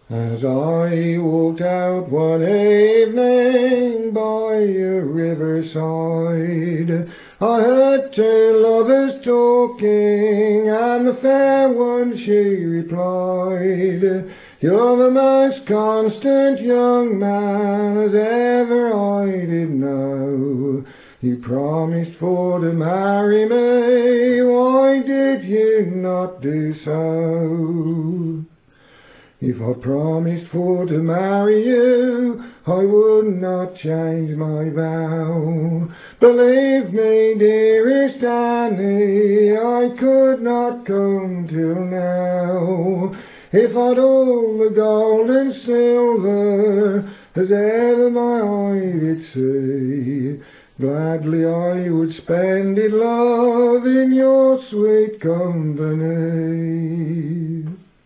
As I walked out one evening by a riverside, I heard two lovers talking, and the fair one she replied, "You're the most constant young man as ever I did know. You promised for to marry me, why did you not do so?" "If I promised for to marry you, I would not change my vow. Believe me, dearest Annie, I could not come till now. If I'd all the gold and silver as ever my eye did see, gladly I would spend it, love, in your sweet company."